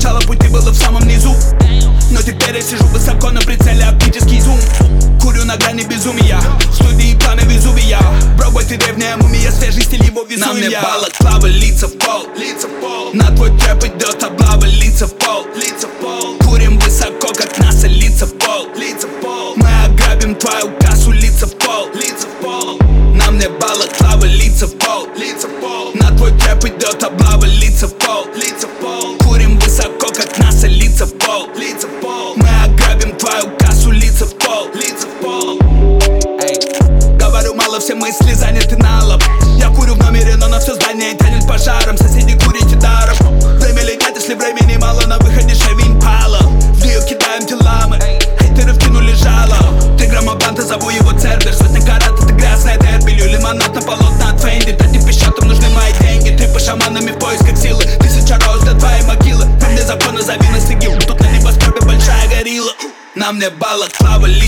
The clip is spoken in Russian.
начало пути было в самом низу, но теперь я сижу высоко на прицеле, оптический зум. Курю на грани безумия, в студии пламя Везувия. Бро-бой, ты древняя мумия, свежий стиль его визуем. На мне балаклава, лица в пол. На твой трэп идет облава, лица в пол. Курим высоко, как НАСА, лица в пол. Мы ограбим твою кассу, лица в пол. На мне балаклава, лица в пол. На твой трэп идет облава, лица в пол. Курим высоко, как НАСА, лица в пол. Мы ограбим твою кассу, лица в пол. Говорю мало, все мысли заняты налом. Я курю в номере, но на все здание тянет пожаром. Соседи курите даром. Время летят, если времени мало. На выходе шевень пала. В нее кидаем тела мы. Хейтеры втянули жало. 3 грамма банта, зову его Цербер. Сотня карат, это грязная дерби. Лью лимонад на полотна от Фенди. Дайте пищатам нужны мои деньги. Трипы шаманами в поисках силы. 1000 роз для твоей могилы. Там где закона зови на сигил. Тут на небоскребе большая горилла. На мне балаклава,